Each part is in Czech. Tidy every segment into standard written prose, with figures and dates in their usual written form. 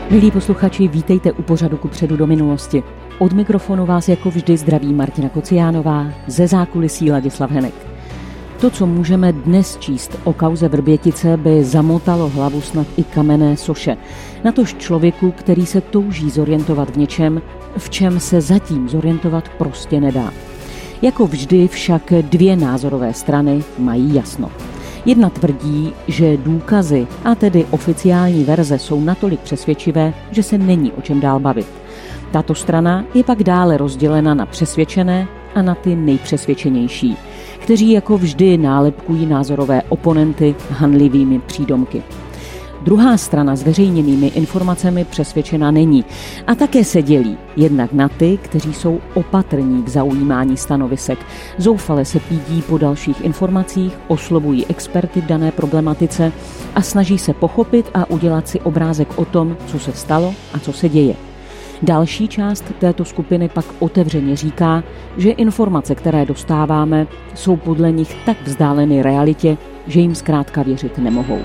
Milí posluchači, vítejte u pořadu Kupředu do minulosti. Od mikrofonu vás jako vždy zdraví Martina Kociánová, ze zákulisí Ladislav Henek. To, co můžeme dnes číst o kauze Vrbětice, by zamotalo hlavu snad i kamenné soše. Natož člověku, který se touží zorientovat v něčem, v čem se zatím zorientovat prostě nedá. Jako vždy však dvě názorové strany mají jasno. Jedna tvrdí, že důkazy, a tedy oficiální verze, jsou natolik přesvědčivé, že se není o čem dál bavit. Tato strana je pak dále rozdělena na přesvědčené a na ty nejpřesvědčenější, kteří jako vždy nálepkují názorové oponenty hanlivými přídomky. Druhá strana zveřejněnými informacemi přesvědčena není a také se dělí jednak na ty, kteří jsou opatrní k zaujímání stanovisek, zoufale se pídí po dalších informacích, oslovují experty v dané problematice a snaží se pochopit a udělat si obrázek o tom, co se stalo a co se děje. Další část této skupiny pak otevřeně říká, že informace, které dostáváme, jsou podle nich tak vzdáleny realitě, že jim zkrátka věřit nemohou.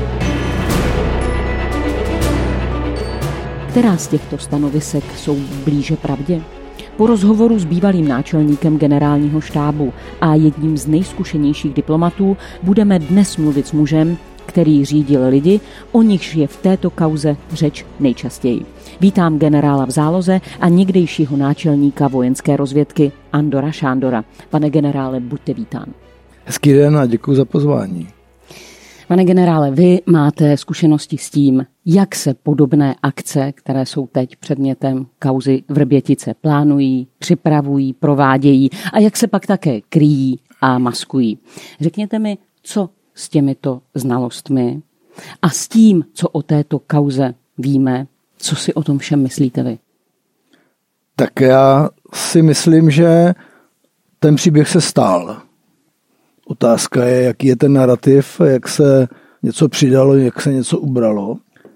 Která z těchto stanovisek jsou blíže pravdě? Po rozhovoru s bývalým náčelníkem generálního štábu a jedním z nejzkušenějších diplomatů budeme dnes mluvit s mužem, který řídil lidi, o nichž je v této kauze řeč nejčastěji. Vítám generála v záloze a někdejšího náčelníka vojenské rozvědky Andora Šándora. Pane generále, buďte vítán. Hezký den a děkuji za pozvání. Pane generále, vy máte zkušenosti s tím, jak se podobné akce, které jsou teď předmětem kauzy Vrbětice, plánují, připravují, provádějí a jak se pak také kryjí a maskují. Řekněte mi, co s těmito znalostmi a s tím, co o této kauze víme, co si o tom všem myslíte vy? Tak já si myslím, že ten příběh se stál. Otázka je, jaký je ten narrativ, jak se něco přidalo, jak se něco ubralo.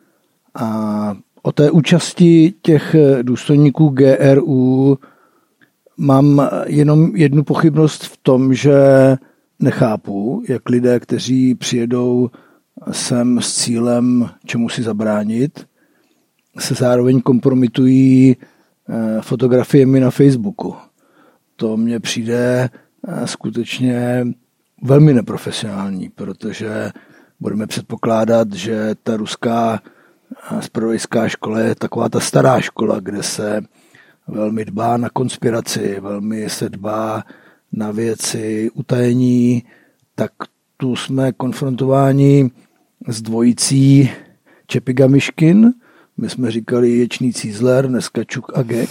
A o té účasti těch důstojníků GRU mám jenom jednu pochybnost v tom, že nechápu, jak lidé, kteří přijedou sem s cílem čemu si zabránit, se zároveň kompromitují fotografiemi na Facebooku. To mně přijde skutečně velmi neprofesionální, protože budeme předpokládat, že ta ruská zpravodajská škola je taková ta stará škola, kde se velmi dbá na konspiraci, velmi se dbá na věci utajení, tak tu jsme konfrontováni s dvojicí Čepiga-Myškin, my jsme říkali Ječný Cízler, dneska Čuk a Gek,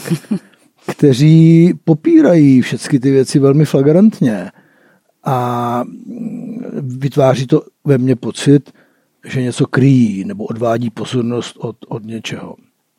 kteří popírají všechny ty věci velmi flagrantně a vytváří to ve mně pocit, že něco kryjí nebo odvádí pozornost od něčeho.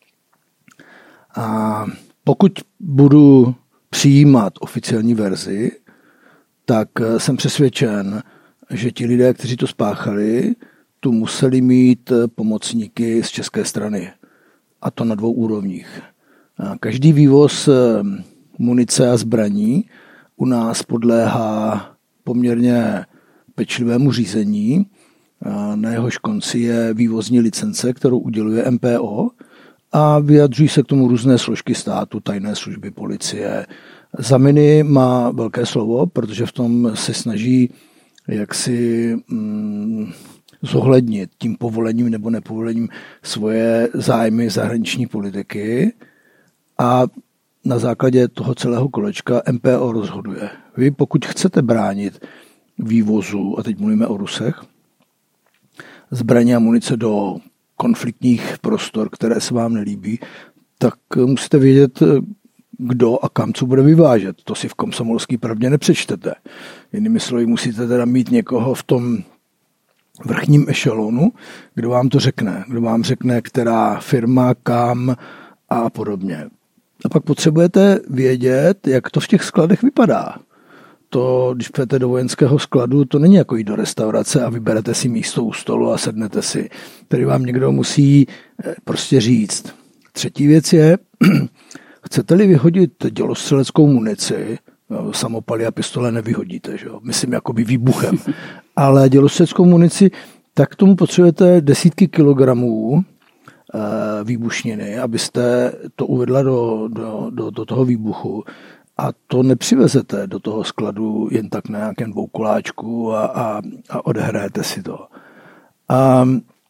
A pokud budu přijímat oficiální verzi, tak jsem přesvědčen, že ti lidé, kteří to spáchali, tu museli mít pomocníky z české strany. A to na 2 úrovních. Každý vývoz munice a zbraní u nás podléhá poměrně pečlivému řízení. Na jehož konci je vývozní licence, kterou uděluje MPO a vyjadřují se k tomu různé složky státu, tajné služby, policie. Za miny má velké slovo, protože v tom se snaží jaksi zohlednit tím povolením nebo nepovolením svoje zájmy zahraniční politiky a na základě toho celého kolečka MPO rozhoduje. Vy pokud chcete bránit vývozu, a teď mluvíme o Rusech, zbraně a munice do konfliktních prostor, které se vám nelíbí, tak musíte vědět, kdo a kam co bude vyvážet. To si v Komsomolské pravdě nepřečtete. Jinými slovy, musíte teda mít někoho v tom vrchním ešelonu, kdo vám to řekne. Kdo vám řekne, která firma, kam a podobně. A pak potřebujete vědět, jak to v těch skladech vypadá. To, když půjdete do vojenského skladu, to není jako jít do restaurace a vyberete si místo u stolu a sednete si. Tady vám někdo musí prostě říct. Třetí věc je, chcete-li vyhodit dělostřeleckou munici, samopaly a pistole nevyhodíte, že jo? Myslím jakoby výbuchem, ale dělostřeleckou munici, tak k tomu potřebujete desítky kilogramů výbušniny, abyste to uvedla do toho výbuchu a to nepřivezete do toho skladu jen tak na nějakém dvoukoláčku a odehrajete si to. A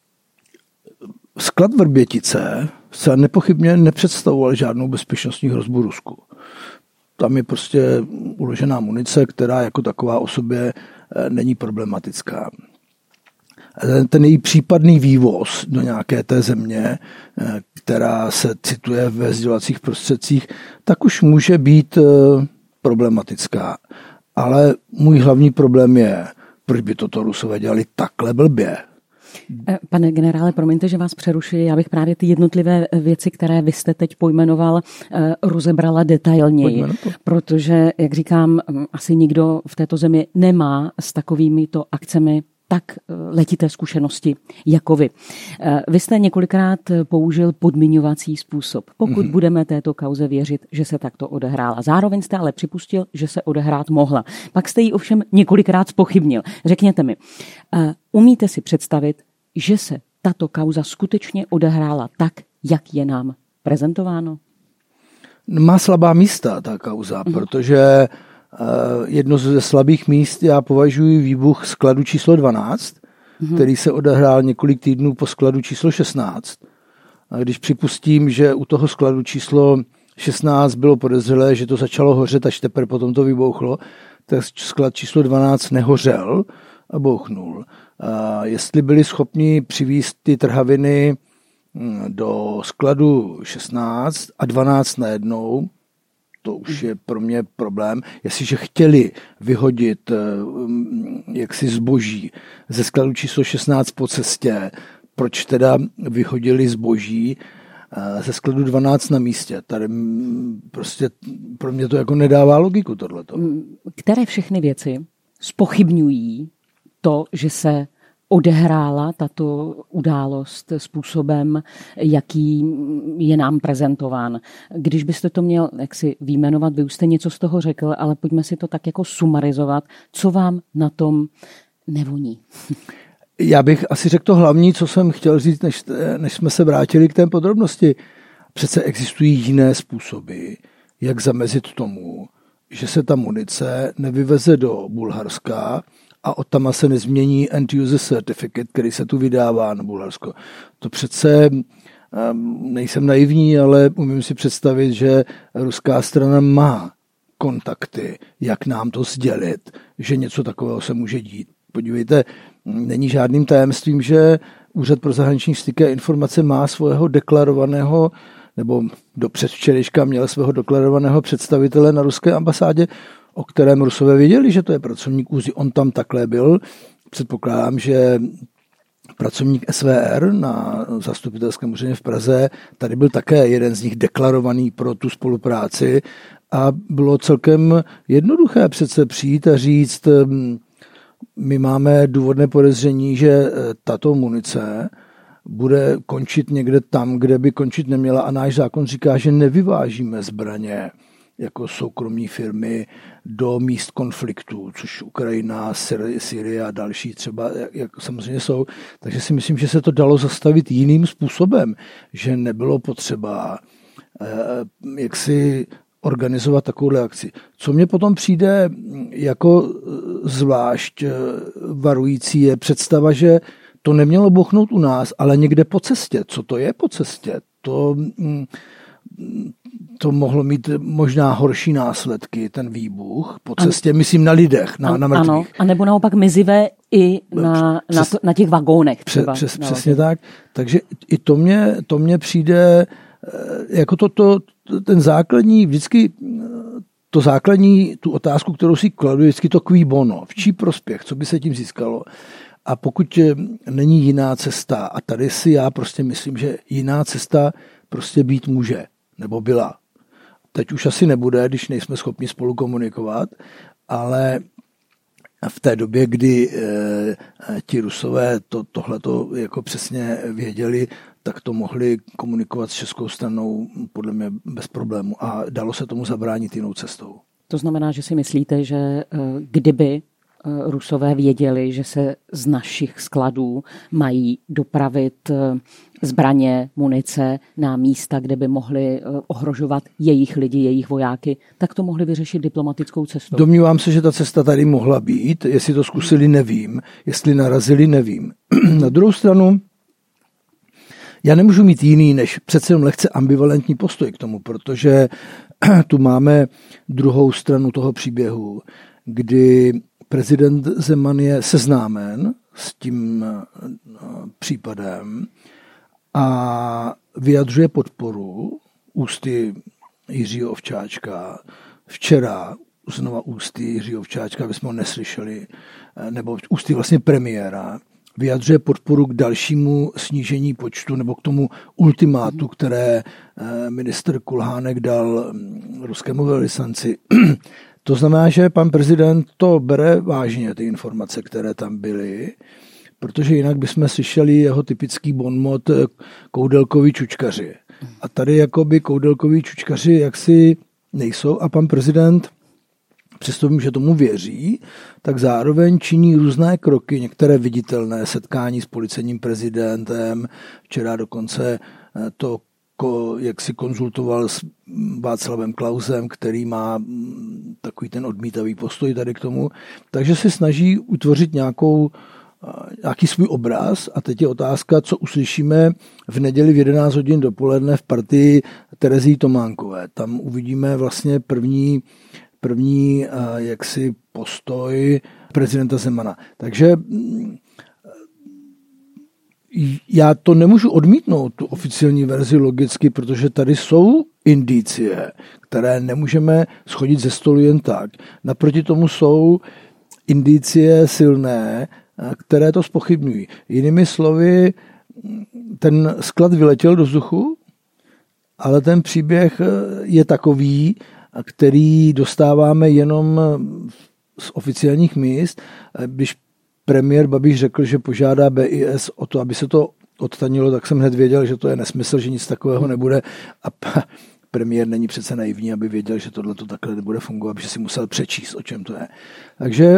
sklad Vrbětice se nepochybně nepředstavoval žádnou bezpečnostní hrozbu Rusku. Tam je prostě uložená munice, která jako taková o sobě není problematická. Ten její případný vývoz do nějaké té země, která se cituje ve sdělovacích prostředcích, tak už může být problematická. Ale můj hlavní problém je, proč by toto Rusové dělali takhle blbě. Pane generále, promiňte, že vás přerušuji. Já bych právě ty jednotlivé věci, které vy jste teď pojmenoval, rozebrala detailněji. Protože, jak říkám, asi nikdo v této zemi nemá s takovýmito akcemi tak letité zkušenosti jako vy. Vy jste několikrát použil podmiňovací způsob. Pokud budeme této kauze věřit, že se takto odehrála. Zároveň jste ale připustil, že se odehrát mohla. Pak jste ji ovšem několikrát zpochybnil. Řekněte mi, umíte si představit, že se tato kauza skutečně odehrála tak, jak je nám prezentováno? Má slabá místa ta kauza, protože jedno ze slabých míst já považuji výbuch skladu číslo 12, který se odehrál několik týdnů po skladu číslo 16. A když připustím, že u toho skladu číslo 16 bylo podezřelé, že to začalo hořet, až teprve potom to vybouchlo, tak sklad číslo 12 nehořel a bouchnul. A jestli byli schopni přivízt ty trhaviny do skladu 16 a 12 najednou, to už je pro mě problém. Jestliže chtěli vyhodit jaksi zboží ze skladu číslo 16 po cestě, proč teda vyhodili zboží ze skladu 12 na místě? Tady prostě pro mě to jako nedává logiku tohleto. Které všechny věci zpochybňují to, že se odehrála tato událost způsobem, jaký je nám prezentován. Když byste to měl jaksi vyjmenovat, vy už jste něco z toho řekl, ale pojďme si to tak jako sumarizovat, co vám na tom nevoní. Já bych asi řekl to hlavní, co jsem chtěl říct, než jsme se vrátili k té podrobnosti. Přece existují jiné způsoby, jak zamezit tomu, že se ta munice nevyveze do Bulharska a odtama se nezmění end-user certificate, který se tu vydává na Bulharsko. To přece nejsem naivní, ale umím si představit, že ruská strana má kontakty, jak nám to sdělit, že něco takového se může dít. Podívejte, není žádným tajemstvím, že Úřad pro zahraniční styky a informace má svého deklarovaného, nebo do předvčerejška měl svého deklarovaného představitele na ruské ambasádě, o kterém Rusové věděli, že to je pracovník ÚZI. On tam takhle byl. Předpokládám, že pracovník SVR na zastupitelském úřadě v Praze, tady byl také jeden z nich deklarovaný pro tu spolupráci a bylo celkem jednoduché přece přijít a říct, my máme důvodné podezření, že tato munice bude končit někde tam, kde by končit neměla a náš zákon říká, že nevyvážíme zbraně jako soukromí firmy do míst konfliktů, což Ukrajina, Syrie a další třeba jak samozřejmě jsou. Takže si myslím, že se to dalo zastavit jiným způsobem, že nebylo potřeba jaksi organizovat takovou akci. Co mně potom přijde jako zvlášť varující je představa, že to nemělo bouchnout u nás, ale někde po cestě. Co to je po cestě? To mohlo mít možná horší následky, ten výbuch po cestě, myslím na lidech, na mrtvých. Ano, a nebo naopak mizivé i na těch vagónech. Přesně tak. Takže i to mě přijde jako ten základní, vždycky to základní, tu otázku, kterou si kladu, vždycky to qui bono, v čí prospěch, co by se tím získalo. A pokud není jiná cesta, a tady si já prostě myslím, že jiná cesta prostě být může, nebo byla. Teď už asi nebude, když nejsme schopni spolu komunikovat, ale v té době, kdy ti Rusové tohleto jako přesně věděli, tak to mohli komunikovat s českou stranou podle mě bez problému a dalo se tomu zabránit jinou cestou. To znamená, že si myslíte, že kdyby Rusové věděli, že se z našich skladů mají dopravit zbraně, munice na místa, kde by mohli ohrožovat jejich lidi, jejich vojáky, tak to mohli vyřešit diplomatickou cestou. Domnívám se, že ta cesta tady mohla být. Jestli to zkusili, nevím. Jestli narazili, nevím. Na druhou stranu, já nemůžu mít jiný, než přece jen lehce ambivalentní postoj k tomu, protože tu máme druhou stranu toho příběhu, kdy prezident Zeman je seznámen s tím případem a vyjadřuje podporu ústy Jiřího Ovčáčka. Včera znova ústy Jiřího Ovčáčka, aby jsme ho neslyšeli, nebo ústy vlastně premiéra, vyjadřuje podporu k dalšímu snížení počtu nebo k tomu ultimátu, které ministr Kulhánek dal ruskému velvyslanci. To znamená, že pan prezident to bere vážně, ty informace, které tam byly, protože jinak bychom slyšeli jeho typický bonmot Koudelkovi čučkaři. A tady jakoby Koudelkovi čučkaři jaksi nejsou a pan prezident, přesto vím, že tomu věří, tak zároveň činí různé kroky, některé viditelné, setkání s policejním prezidentem, včera dokonce to jak si konzultoval s Václavem Klausem, který má takový ten odmítavý postoj tady k tomu, takže se snaží utvořit nějaký svůj obraz a teď je otázka, co uslyšíme v neděli v 11 hodin dopoledne v partii Terezy Tománkové. Tam uvidíme vlastně první jaksi postoj prezidenta Zemana. Takže já to nemůžu odmítnout, tu oficiální verzi logicky, protože tady jsou indicie, které nemůžeme shodit ze stolu jen tak. Naproti tomu jsou indicie silné, které to zpochybňují. Jinými slovy, ten sklad vyletěl do vzduchu, ale ten příběh je takový, který dostáváme jenom z oficiálních míst. Když premiér Babiš řekl, že požádá BIS o to, aby se to odtanilo, tak jsem hned věděl, že to je nesmysl, že nic takového nebude. A premiér není přece naivní, aby věděl, že tohle to takhle nebude fungovat, že si musel přečíst, o čem to je. Takže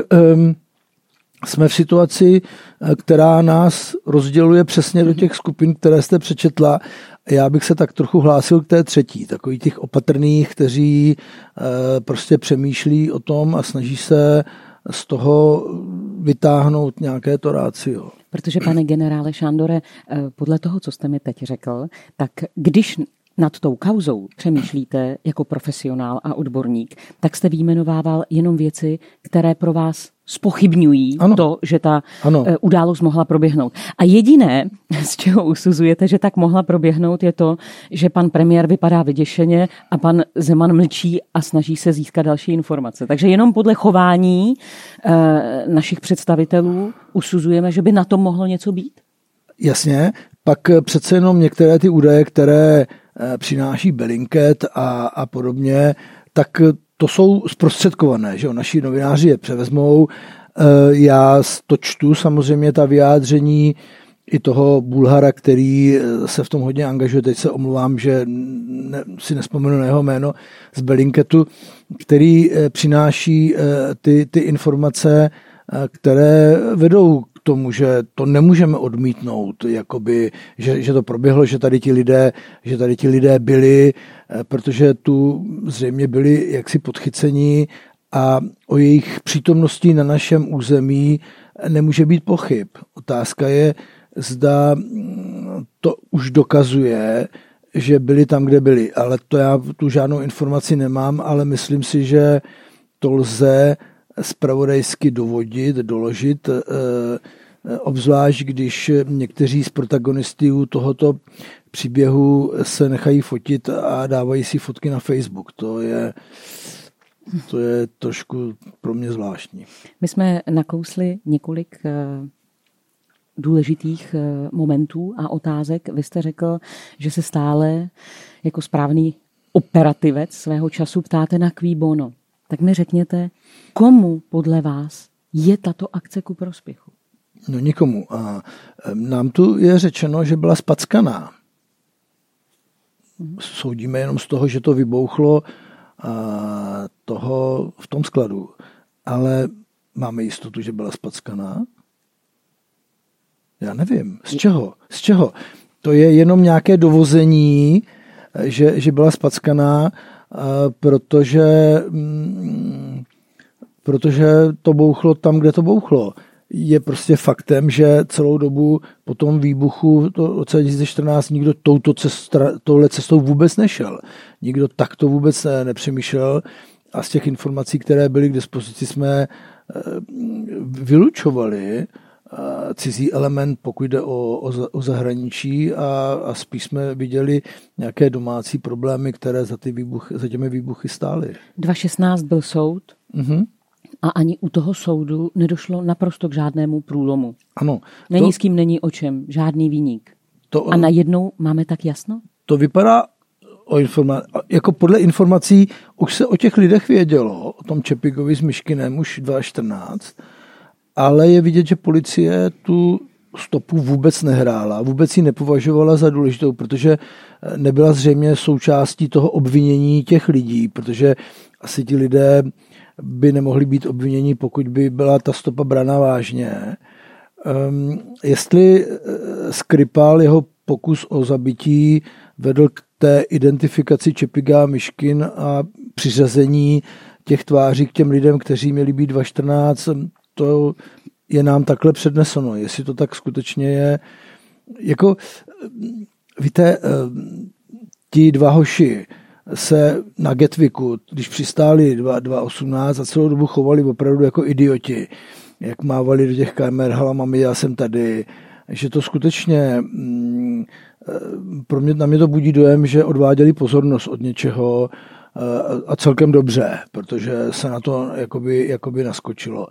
jsme v situaci, která nás rozděluje přesně do těch skupin, které jste přečetla. Já bych se tak trochu hlásil k té třetí, takových těch opatrných, kteří prostě přemýšlí o tom a snaží se z toho vytáhnout nějaké to rácio. Protože, pane generále Šándore, podle toho, co jste mi teď řekl, tak když nad tou kauzou přemýšlíte jako profesionál a odborník, tak jste vyjmenovával jenom věci, které pro vás zpochybňují to, že ta událost mohla proběhnout. A jediné, z čeho usuzujete, že tak mohla proběhnout, je to, že pan premiér vypadá vyděšeně a pan Zeman mlčí a snaží se získat další informace. Takže jenom podle chování našich představitelů usuzujeme, že by na tom mohlo něco být? Jasně, pak přece jenom některé ty údaje, které přináší Bellingcat a podobně, tak to jsou zprostředkované, že jo? Naši novináři je převezmou. Já to čtu samozřejmě ta vyjádření i toho Bulhara, který se v tom hodně angažuje. Teď se omluvám, že si nespomenu na jeho jméno z Bellingcatu, který přináší ty informace, které vedou k tomu, že to nemůžeme odmítnout, jakoby, že to proběhlo, že tady ti lidé byli, protože tu zřejmě byli jaksi podchyceni a o jejich přítomnosti na našem území nemůže být pochyb. Otázka je, zda to už dokazuje, že byli tam, kde byli. Ale to já tu žádnou informaci nemám, ale myslím si, že to lze zpravodajsky doložit, obzvlášť když někteří z protagonistů tohoto příběhu se nechají fotit a dávají si fotky na Facebook. To je trošku pro mě zvláštní. My jsme nakousli několik důležitých momentů a otázek. Vy jste řekl, že se stále jako správný operativec svého času ptáte na cui bono. Tak mi řekněte, komu podle vás je tato akce ku prospěchu? No nikomu. A nám tu je řečeno, že byla spackaná. Soudíme jenom z toho, že to vybouchlo toho v tom skladu. Ale máme jistotu, že byla zpackaná? Já nevím. Z čeho? Z čeho? To je jenom nějaké dovození, že byla zpackaná, protože to bouchlo tam, kde to bouchlo. Je prostě faktem, že celou dobu po tom výbuchu v roce 2014 nikdo touhle cestou vůbec nešel. Nikdo takto vůbec nepřemýšlel a z těch informací, které byly k dispozici, jsme vylučovali cizí element, pokud jde o zahraničí a spíš jsme viděli nějaké domácí problémy, které za těmi výbuchy stály. 2016 byl soud a ani u toho soudu nedošlo naprosto k žádnému průlomu. Ano. Není s kým, není o čem, žádný viník. A najednou máme tak jasno? To vypadá jako podle informací, už se o těch lidech vědělo, o tom Čepigovi s Myškinem už 2014, ale je vidět, že policie tu stopu vůbec nehrála, vůbec ji nepovažovala za důležitou, protože nebyla zřejmě součástí toho obvinění těch lidí, protože asi ti lidé by nemohli být obviněni, pokud by byla ta stopa braná vážně. Jestli Skripal, jeho pokus o zabití, vedl k té identifikaci Čepiga a Myškin a přiřazení těch tváří k těm lidem, kteří měli být 2014, to je nám takhle předneseno. Jestli to tak skutečně je. Jako, víte, ti dva hoši se na Gatwicku, když přistáli 2018 a celou dobu chovali opravdu jako idioti, jak mávali do těch kamer, hala mami, já jsem tady, že to skutečně na mě to budí dojem, že odváděli pozornost od něčeho a celkem dobře, protože se na to jakoby naskočilo.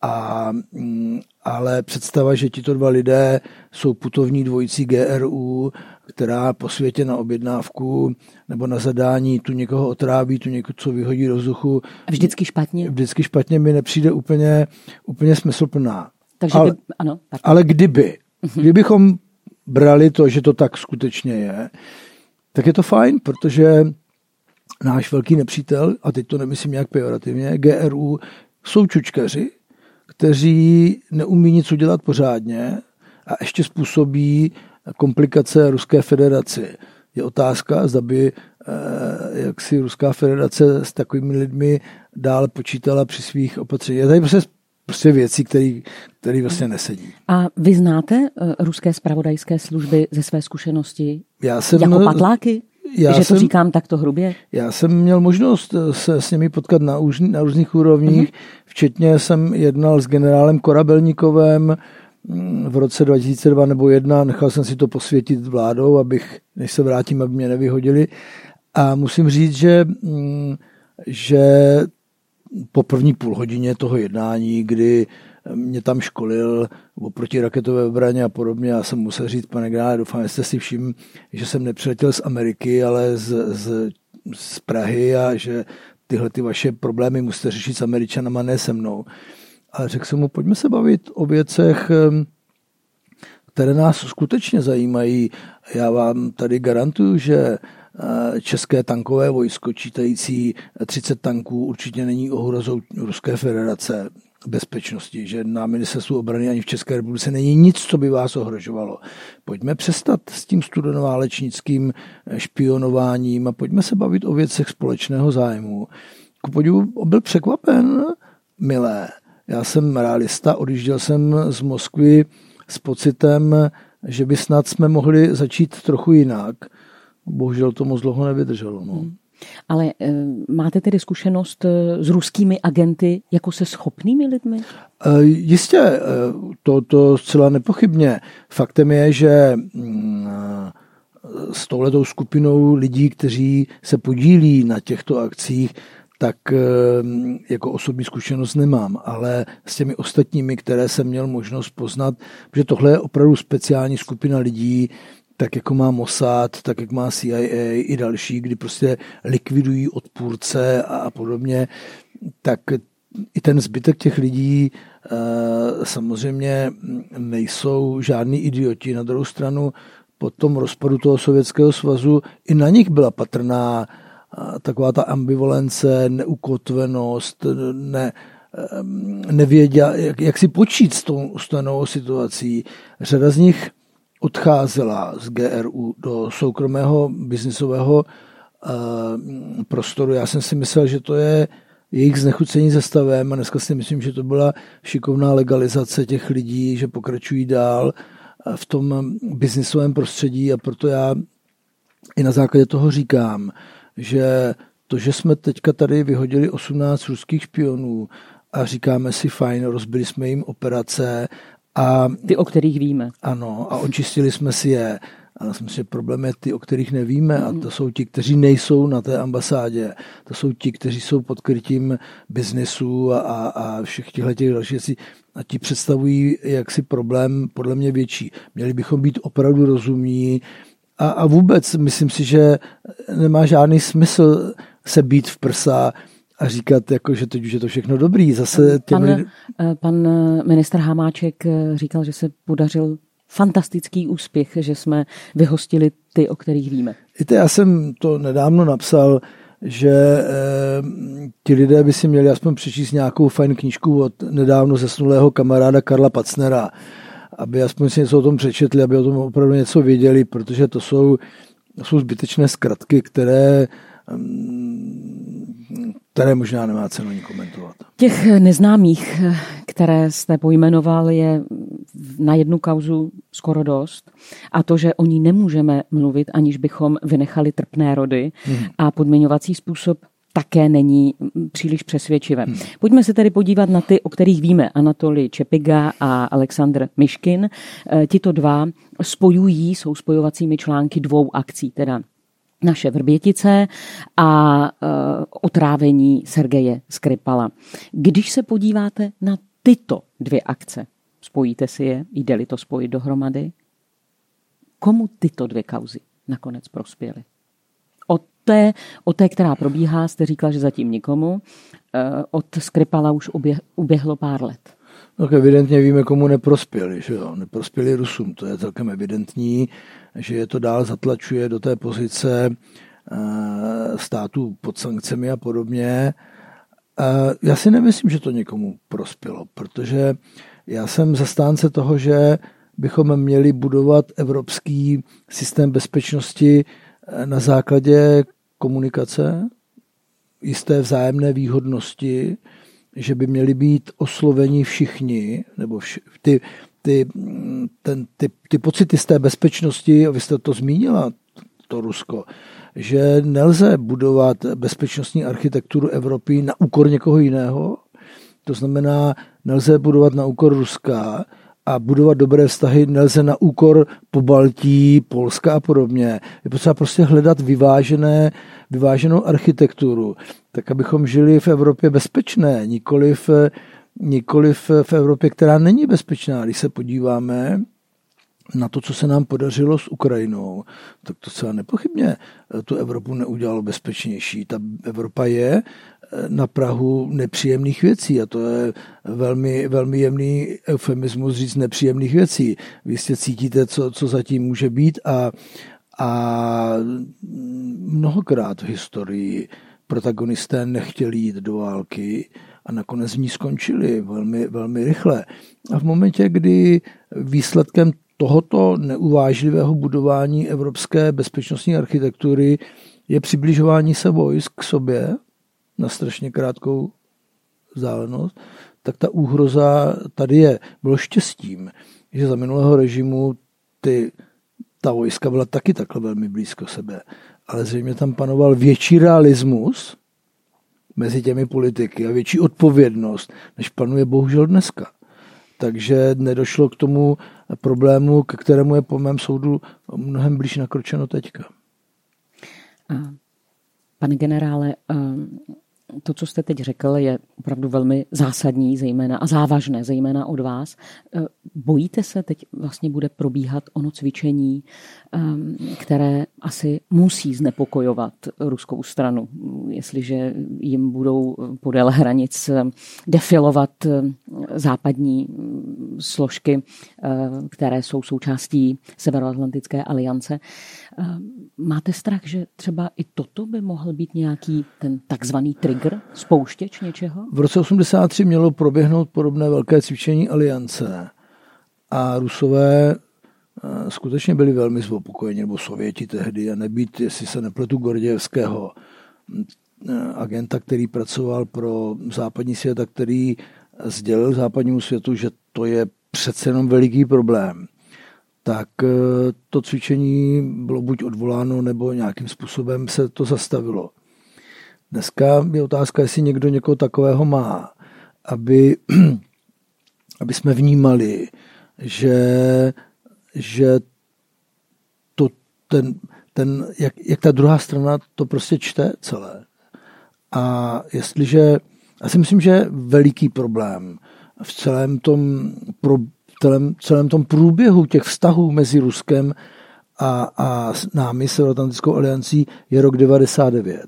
Ale představa, že tito dva lidé jsou putovní dvojicí GRU, která po světě na objednávku nebo na zadání tu někoho otráví, tu něco vyhodí do vzduchu. Vždycky špatně? Vždycky špatně mi nepřijde úplně smysluplná. Takže ale kdybychom brali to, že to tak skutečně je, tak je to fajn, protože náš velký nepřítel, a teď to nemyslím nějak pejorativně, GRU, jsou čučkaři, kteří neumí nic udělat pořádně a ještě způsobí komplikace Ruské federaci. Je otázka, zda by jak si Ruská federace s takovými lidmi dále počítala při svých opatřeních. Je tady prostě věci, které vlastně nesedí. A vy znáte ruské zpravodajské služby ze své zkušenosti jako patláky? To říkám takto hrubě? Já jsem měl možnost se s nimi potkat na různých úrovních. Včetně jsem jednal s generálem Korabelníkovem v roce 2002 nebo 2001. Nechal jsem si to posvětit vládou, než se vrátím, aby mě nevyhodili. A musím říct, že po první půlhodině toho jednání, kdy mě tam školil o protiraketové obraně a podobně, já jsem musel říct, pane generále, doufám, že jste si všiml, že jsem nepřiletěl z Ameriky, ale z Prahy a že tyhle ty vaše problémy musíte řešit s Američanama, ne se mnou. Ale řekl jsem mu, pojďme se bavit o věcech, které nás skutečně zajímají. Já vám tady garantuju, že české tankové vojsko, čítající 30 tanků, určitě není ohrozou Ruské federace bezpečnosti, že na ministerstvu obrany ani v České republice není nic, co by vás ohrožovalo. Pojďme přestat s tím studenoválečnickým špionováním a pojďme se bavit o věcech společného zájmu. Ku podivu byl překvapen, milé. Já jsem realista, odjížděl jsem z Moskvy s pocitem, že by snad jsme mohli začít trochu jinak. Bohužel to moc dlouho nevydrželo. No. Ale máte tedy zkušenost s ruskými agenty jako se schopnými lidmi? Jistě, to zcela nepochybně. Faktem je, že s touhletou skupinou lidí, kteří se podílí na těchto akcích, tak jako osobní zkušenost nemám, ale s těmi ostatními, které jsem měl možnost poznat, že tohle je opravdu speciální skupina lidí, tak jako má Mossad, tak jak má CIA i další, kdy prostě likvidují odpůrce a podobně, tak i ten zbytek těch lidí samozřejmě nejsou žádní idioti. Na druhou stranu po tom rozpadu toho Sovětského svazu i na nich byla patrná taková ta ambivalence, neukotvenost, nevěděla, jak si počít s tou novou situací. Řada z nich odcházela z GRU do soukromého biznisového prostoru. Já jsem si myslel, že to je jejich znechucení se stavem a dneska si myslím, že to byla šikovná legalizace těch lidí, že pokračují dál v tom biznisovém prostředí a proto já i na základě toho říkám, že to, že jsme teďka tady vyhodili 18 ruských špionů a říkáme si fajn, rozbili jsme jim operace a ty, o kterých víme. Ano, a očistili jsme si je. Ale myslím si, že problém je ty, o kterých nevíme, a to jsou ti, kteří nejsou na té ambasádě. To jsou ti, kteří jsou pod krytím biznesu a všech těch dalších věcí. A ti představují jaksi problém podle mě větší. Měli bychom být opravdu rozumní a vůbec myslím si, že nemá žádný smysl se bít v prsa a říkat, jako, že teď už je to všechno dobrý. Zase pan ministr Hamáček říkal, že se podařil fantastický úspěch, že jsme vyhostili ty, o kterých víme. Víte, já jsem to nedávno napsal, že ti lidé by si měli aspoň přečíst nějakou fajn knížku od nedávno zesnulého kamaráda Karla Pacnera, aby aspoň si něco o tom přečetli, aby o tom opravdu něco věděli, protože to jsou zbytečné zkratky, které možná nemá cenu ani komentovat. Těch neznámých, které jste pojmenoval, je na jednu kauzu skoro dost. A to, že o ní nemůžeme mluvit, aniž bychom vynechali trpné rody a podmiňovací způsob také není příliš přesvědčivé. Pojďme se tedy podívat na ty, o kterých víme. Anatolij Čepiga a Aleksandr Myškin. Tito dva jsou spojovacími články dvou akcí, teda naše Vrbětice a otrávení Sergeje Skripala. Když se podíváte na tyto dvě akce, spojíte si je, jde-li to spojit dohromady, komu tyto dvě kauzy nakonec prospěly? O té, která probíhá, jste říkala, že zatím nikomu. Od Skripala už uběhlo pár let. Tak evidentně víme, komu neprospěli. Že jo? Neprospěli Rusům, to je celkem evidentní, že je to dál zatlačuje do té pozice států pod sankcemi a podobně. Já si nemyslím, že to někomu prospělo, protože já jsem zastánce toho, že bychom měli budovat evropský systém bezpečnosti na základě komunikace, jisté vzájemné výhodnosti, že by měli být osloveni všichni, nebo ty pocity z té bezpečnosti, a vy jste to zmínila, to Rusko, že nelze budovat bezpečnostní architekturu Evropy na úkor někoho jiného, to znamená, nelze budovat na úkor Ruska a budovat dobré vztahy nelze na úkor Pobaltí, Polska a podobně. Je potřeba prostě hledat vyváženou architekturu, tak abychom žili v Evropě bezpečné, nikoliv v Evropě, která není bezpečná. Když se podíváme na to, co se nám podařilo s Ukrajinou, tak to celá nepochybně tu Evropu neudělalo bezpečnější. Ta Evropa je na prahu nepříjemných věcí a to je velmi, velmi jemný eufemismus říct nepříjemných věcí. Vy jistě cítíte, co zatím může být a mnohokrát v historii protagonisté nechtěli jít do války a nakonec v ní skončili velmi, velmi rychle. A v momentě, kdy výsledkem tohoto neuvážlivého budování evropské bezpečnostní architektury je přibližování se vojsk k sobě na strašně krátkou vzdálenost, tak ta úhroza tady je. Bylo štěstím, že za minulého režimu ta vojska byla taky takhle velmi blízko sebe. Ale zřejmě tam panoval větší realismus mezi těmi politiky a větší odpovědnost, než panuje bohužel dneska. Takže nedošlo k tomu problému, ke kterému je po mém soudu mnohem blíž nakročeno teďka. Pane generále, to, co jste teď řekl, je opravdu velmi zásadní zejména a závažné, zejména od vás. Bojíte se, teď vlastně bude probíhat ono cvičení, které asi musí znepokojovat ruskou stranu, jestliže jim budou podél hranic defilovat západní složky, které jsou součástí Severoatlantické aliance. Máte strach, že třeba i toto by mohl být nějaký ten takzvaný trigger, spouštěč něčeho? V roce 1983 mělo proběhnout podobné velké cvičení aliance a Rusové skutečně byli velmi znepokojeni, nebo Sověti tehdy, a nebýt, jestli se nepletu, Gordějevského, agenta, který pracoval pro západní svět a který sdělil západnímu světu, že to je přece jenom veliký problém, tak to cvičení bylo buď odvoláno, nebo nějakým způsobem se to zastavilo. Dneska je otázka, jestli někdo někoho takového má, aby jsme vnímali, že to jak ta druhá strana to prostě čte celé. A jestliže, já si myslím, že veliký problém v celém tom průběhu těch vztahů mezi Ruskem a námi, Severoatlantickou aliancí, je rok 1999,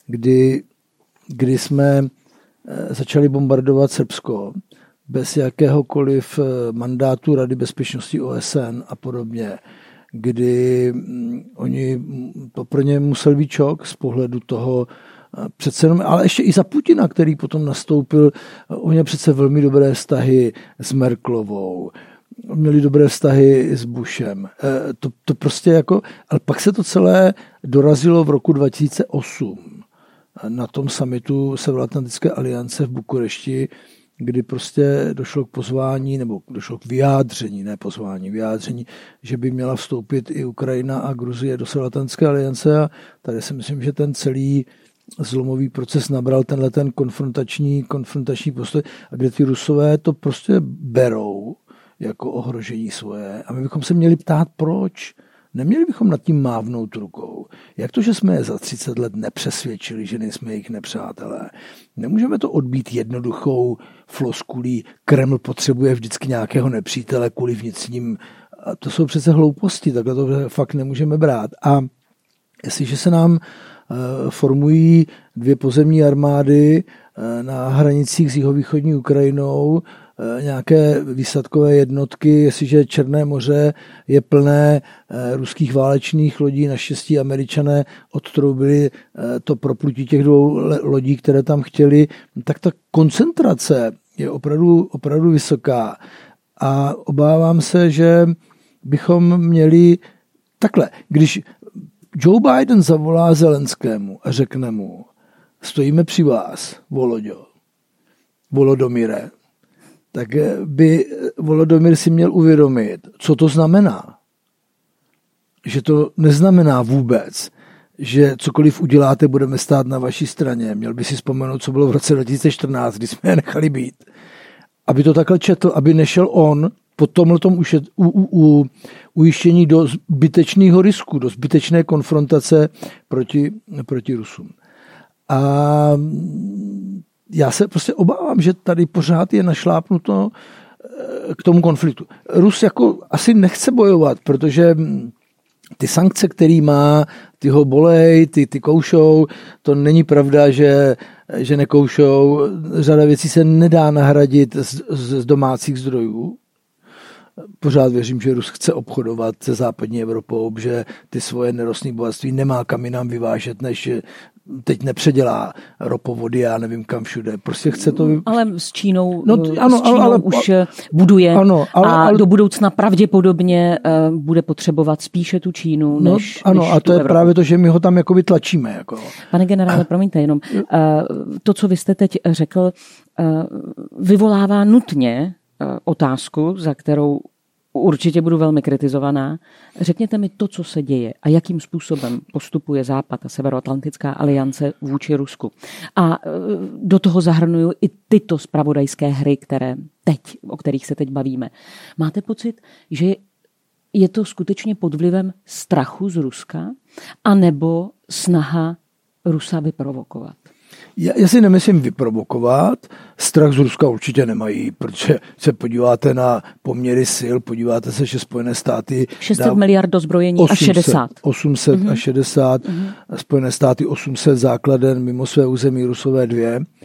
kdy jsme začali bombardovat Srbsko bez jakéhokoliv mandátu Rady bezpečnosti OSN a podobně, kdy oni to pro ně musel být šok z pohledu toho přece jenom, ale ještě i za Putina, který potom nastoupil, oni měli přece velmi dobré vztahy s Merkelovou, měli dobré vztahy s Bushem. To prostě jako, ale pak se to celé dorazilo v roku 2008 na tom summitu Severoatlantické aliance v Bukurešti, kdy prostě došlo k pozvání, nebo došlo k vyjádření, ne pozvání, vyjádření, že by měla vstoupit i Ukrajina a Gruzie do Severoatlantické aliance, a tady si myslím, že ten celý zlomový proces nabral ten konfrontační postoj, a kde ty Rusové to prostě berou jako ohrožení svoje. A my bychom se měli ptát, proč. Neměli bychom nad tím mávnout rukou. Jak to, že jsme je za 30 let nepřesvědčili, že nejsme jejich nepřátelé? Nemůžeme to odbít jednoduchou floskulí. Kreml potřebuje vždycky nějakého nepřítele kvůli vnitřním. A to jsou přece hlouposti, takhle to fakt nemůžeme brát. A jestliže se nám formují 2 pozemní armády na hranicích s jihovýchodní Ukrajinou, nějaké výsadkové jednotky, jestliže Černé moře je plné ruských válečných lodí, naštěstí Američané odtroubili to proplutí těch 2 lodí, které tam chtěli, tak ta koncentrace je opravdu vysoká. A obávám se, že bychom měli takhle, když Joe Biden zavolá Zelenskému a řekne mu, stojíme při vás, Volodomire, tak by Volodomir si měl uvědomit, co to znamená. Že to neznamená vůbec, že cokoliv uděláte, budeme stát na vaší straně. Měl by si vzpomenout, co bylo v roce 2014, kdy jsme je nechali být. Aby to takhle četl, aby nešel on po tomhletom ujištění do zbytečného risku, do zbytečné konfrontace proti Rusům. A já se prostě obávám, že tady pořád je našlápnuto k tomu konfliktu. Rus jako asi nechce bojovat, protože ty sankce, který má, ty ho bolej, ty koušou, to není pravda, že nekoušou. Řada věcí se nedá nahradit z domácích zdrojů. Pořád věřím, že Rus chce obchodovat se západní Evropou, že ty svoje nerostné bohatství nemá kam jinam vyvážet, než teď nepředělá ropovody, já nevím kam všude. Prostě chce to... Ale s Čínou, už buduje a do budoucna pravděpodobně bude potřebovat spíše tu Čínu, než a to je Evropu. Právě to, že my ho tam jakoby tlačíme. Jako. Pane generále, promiňte jenom. To, co vy jste teď řekl, vyvolává nutně otázku, za kterou určitě budu velmi kritizovaná. Řekněte mi to, co se děje a jakým způsobem postupuje Západ a Severoatlantická aliance vůči Rusku. A do toho zahrnuju i tyto zpravodajské hry, o kterých se teď bavíme. Máte pocit, že je to skutečně pod vlivem strachu z Ruska, anebo snaha Rusa vyprovokovat? Já si nemyslím vyprovokovat. Strach z Ruska určitě nemají, protože se podíváte na poměry sil, podíváte se, že Spojené státy... 600 miliard do zbrojení a 60. 800 a 60, Spojené státy 800 základen mimo své území, Rusové 2.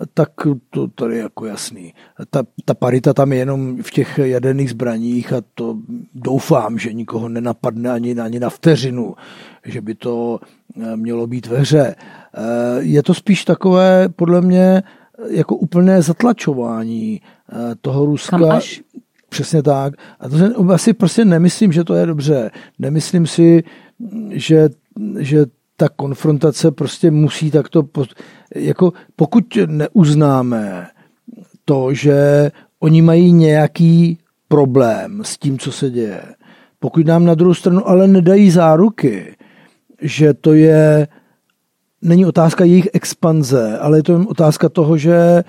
tak to tady je jako jasný. Ta parita tam je jenom v těch jaderných zbraních a to doufám, že nikoho nenapadne ani na vteřinu, že by to mělo být ve hře. Je to spíš takové, podle mě, jako úplné zatlačování toho Ruska. Kam až? Přesně tak. A to asi prostě nemyslím, že to je dobře. Nemyslím si, že ta konfrontace prostě musí takto, jako pokud neuznáme to, že oni mají nějaký problém s tím, co se děje, pokud nám na druhou stranu ale nedají záruky, že to není otázka jejich expanze, ale je to otázka toho, že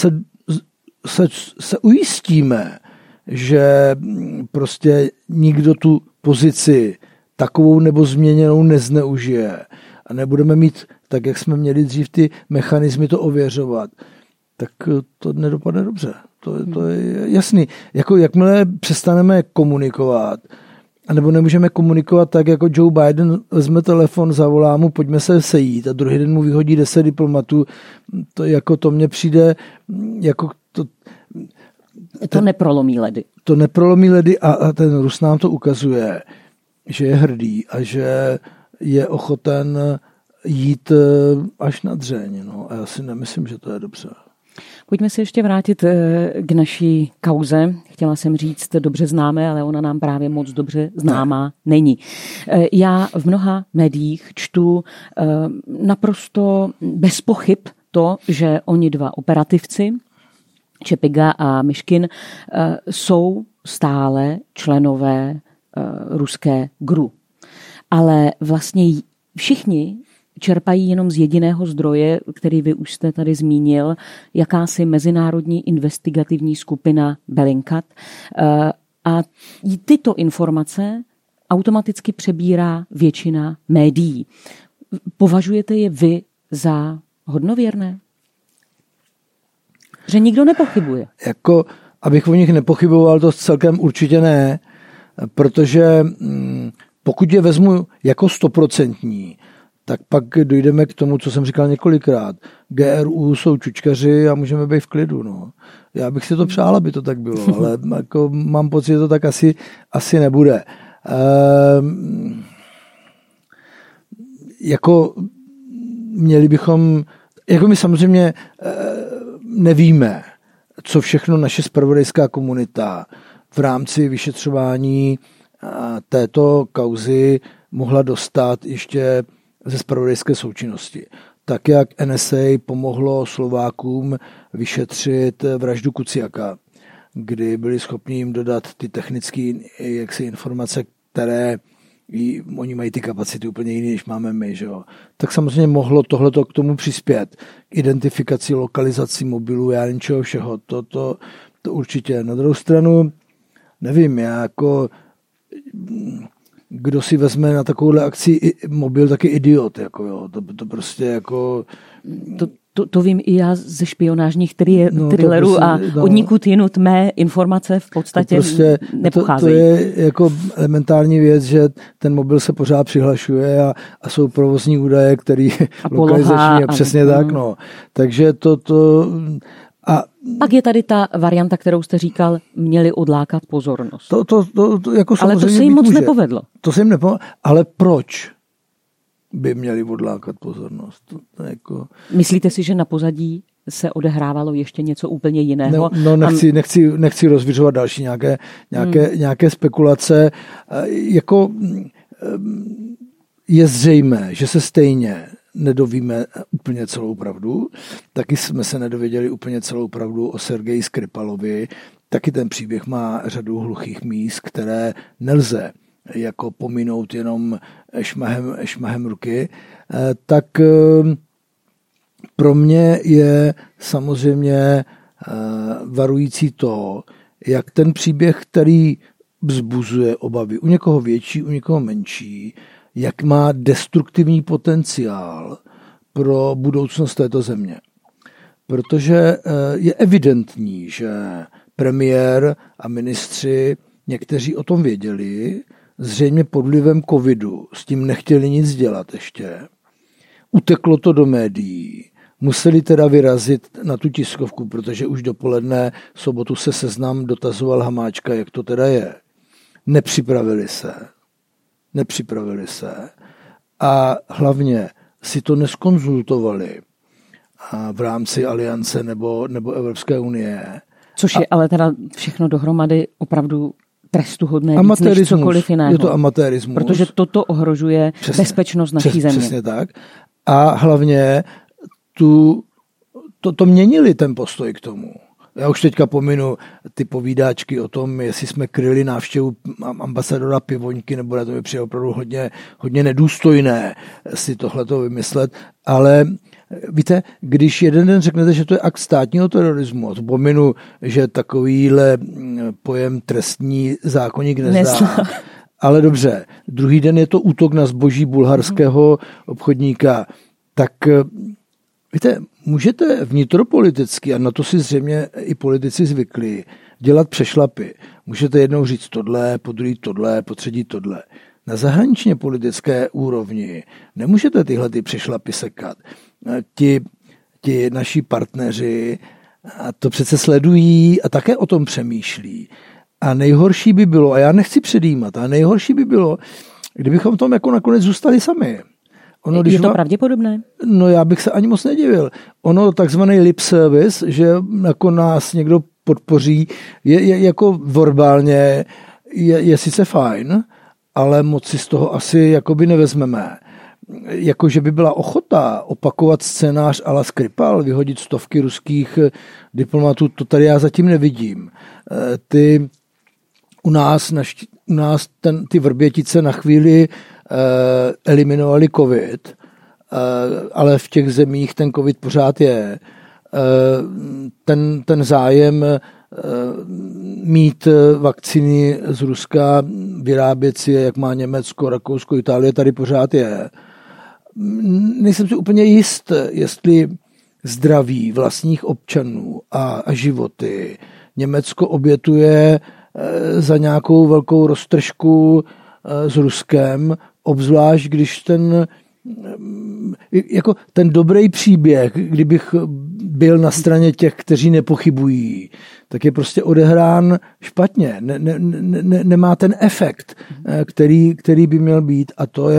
se ujistíme, že prostě nikdo tu pozici takovou nebo změněnou nezneužije a nebudeme mít, tak jak jsme měli dřív, ty mechanismy to ověřovat, tak to nedopadne dobře. To je jasný. Jako jakmile přestaneme komunikovat, anebo nemůžeme komunikovat tak, jako Joe Biden vezme telefon, zavolá mu, pojďme se sejít a druhý den mu vyhodí 10 diplomatů, to mně přijde jako to neprolomí ledy. To neprolomí ledy a ten Rus nám to ukazuje, že je hrdý a že je ochoten jít až na dřeň. No. A já si nemyslím, že to je dobře. Pojďme se ještě vrátit k naší kauze. Chtěla jsem říct, dobře známe, ale ona nám právě moc dobře známá není. Já v mnoha médiích čtu naprosto bez pochyb to, že oni dva operativci, Čepiga a Myškin, jsou stále členové ruské GRU. Ale vlastně všichni čerpají jenom z jediného zdroje, který vy už jste tady zmínil, jakási mezinárodní investigativní skupina Bellingcat. A tyto informace automaticky přebírá většina médií. Považujete je vy za hodnověrné? Že nikdo nepochybuje. Jako, abych o nich nepochyboval, to celkem určitě ne, protože pokud je vezmu jako 100%, tak pak dojdeme k tomu, co jsem říkal několikrát. GRU jsou čučkaři a můžeme být v klidu. No. Já bych si to přál, aby to tak bylo, ale jako mám pocit, že to tak asi nebude. Jako měli bychom, jako my samozřejmě nevíme, co všechno naše zpravodajská komunita v rámci vyšetřování této kauzy mohla dostat ještě ze zpravodajské součinnosti. Tak, jak NSA pomohlo Slovákům vyšetřit vraždu Kuciaka, kdy byli schopni jim dodat ty technické informace, které oni mají ty kapacity úplně jiné, než máme my. Že jo? Tak samozřejmě mohlo tohleto k tomu přispět. K identifikaci, lokalizaci mobilů, já ničeho všeho. To určitě. Na druhou stranu, nevím, já jako kdo si vezme na takovouhle akci mobil, tak je idiot. Jako jo. To prostě jako... To vím i já ze špionážních thrillerů prostě, a odnikud jinut mé informace v podstatě prostě nepocházejí. To je jako elementární věc, že ten mobil se pořád přihlašuje a jsou provozní údaje, který lokalizační a přesně tak. No. Takže a pak je tady ta varianta, kterou jste říkal, měli odlákat pozornost. Jako ale to se jim moc nepovedlo. To se jim nepovedlo. Ale proč by měli odlákat pozornost? Jako... Myslíte si, že na pozadí se odehrávalo ještě něco úplně jiného? Nechci rozviřovat další nějaké spekulace. Jako je zřejmé, že se stejně nedovíme úplně celou pravdu. Taky jsme se nedověděli úplně celou pravdu o Sergeji Skripalovi. Taky ten příběh má řadu hluchých míst, které nelze jako pominout jenom šmahem ruky. Tak pro mě je samozřejmě varující to, jak ten příběh, který vzbuzuje obavy, u někoho větší, u někoho menší, jak má destruktivní potenciál pro budoucnost této země. Protože je evidentní, že premiér a ministři, někteří o tom věděli, zřejmě pod vlivem covidu s tím nechtěli nic dělat ještě. Uteklo to do médií museli teda vyrazit na tu tiskovku, protože už dopoledne v sobotu se Seznam dotazoval Hamáčka, jak to teda je. Nepřipravili se a hlavně si to neskonzultovali v rámci Aliance nebo Evropské unie. Což je ale teda všechno dohromady opravdu trestuhodné víc než cokoliv jiného. Je to amatérismus. Protože toto ohrožuje bezpečnost naší země. Přesně tak. A hlavně to měnili ten postoj k tomu. Já už teďka pominu ty povídáčky o tom, jestli jsme kryli návštěvu ambasadora Pivoňky, nebo ne, to mi přijde opravdu hodně nedůstojné si tohleto vymyslet, ale víte, když jeden den řeknete, že to je akt státního terorismu, a to pominu, že takovýhle pojem trestní zákoník nezná, ale dobře, druhý den je to útok na zboží bulharského obchodníka, tak víte, můžete vnitropoliticky, a na to si zřejmě i politici zvykli, dělat přešlapy. Můžete jednou říct tohle, po druhý tohle, po třetí tohle. Na zahraničně politické úrovni nemůžete tyhle ty přešlapy sekat. Ti naši partneři a to přece sledují a také o tom přemýšlí. A nejhorší by bylo, a já nechci předjímat, a nejhorší by bylo, kdybychom v tom jako nakonec zůstali sami. Je to pravděpodobné? No já bych se ani moc nedivil. Ono takzvaný lip service, že jako nás někdo podpoří, je jako verbálně je sice fajn, ale moc si z toho asi jakoby nevezmeme. Jako, že by byla ochota opakovat scénář a la Skripal, vyhodit stovky ruských diplomatů, to tady já zatím nevidím. U nás ty Vrbětice na chvíli eliminovali covid, ale v těch zemích ten covid pořád je. Ten zájem mít vakcíny z Ruska, vyrábět si, jak má Německo, Rakousko, Itálie, tady pořád je. Nejsem si úplně jist, jestli zdraví vlastních občanů a životy Německo obětuje za nějakou velkou roztržku s Ruskem, obzvlášť když ten dobrý příběh, kdybych byl na straně těch, kteří nepochybují, tak je prostě odehrán špatně. Nemá ten efekt, který by měl být, a to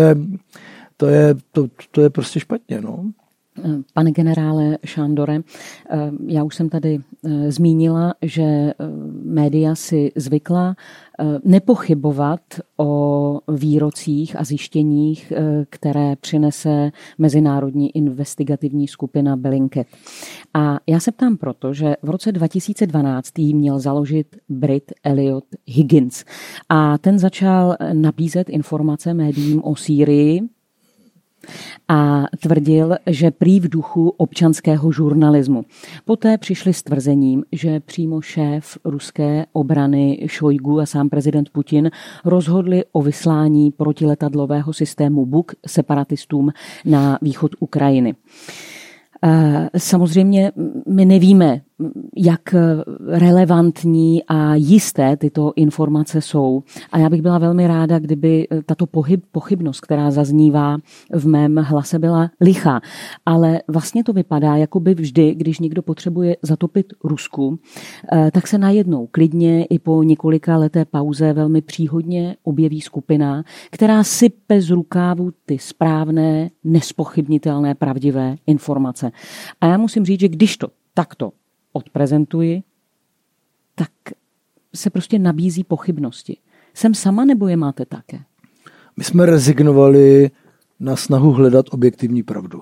je prostě špatně. No. Pane generále Šándore, já už jsem tady zmínila, že média si zvykla nepochybovat o výrocích a zjištěních, které přinese mezinárodní investigativní skupina Bellingcat. A já se ptám proto, že v roce 2012 jí měl založit Brit Elliot Higgins a ten začal nabízet informace médiím o Sýrii, a tvrdil, že prý v duchu občanského žurnalismu. Poté přišli s tvrzením, že přímo šéf ruské obrany Šojgu a sám prezident Putin rozhodli o vyslání protiletadlového systému Buk separatistům na východ Ukrajiny. Samozřejmě my nevíme, jak relevantní a jisté tyto informace jsou. A já bych byla velmi ráda, kdyby tato pochybnost, která zaznívá v mém hlase, byla lichá. Ale vlastně to vypadá, jako by vždy, když někdo potřebuje zatopit Rusku, tak se najednou klidně i po několika leté pauze velmi příhodně objeví skupina, která sype z rukávu ty správné, nespochybnitelné, pravdivé informace. A já musím říct, že když to takto odprezentuji, tak se prostě nabízí pochybnosti. Jsem sama, nebo je máte také? My jsme rezignovali na snahu hledat objektivní pravdu.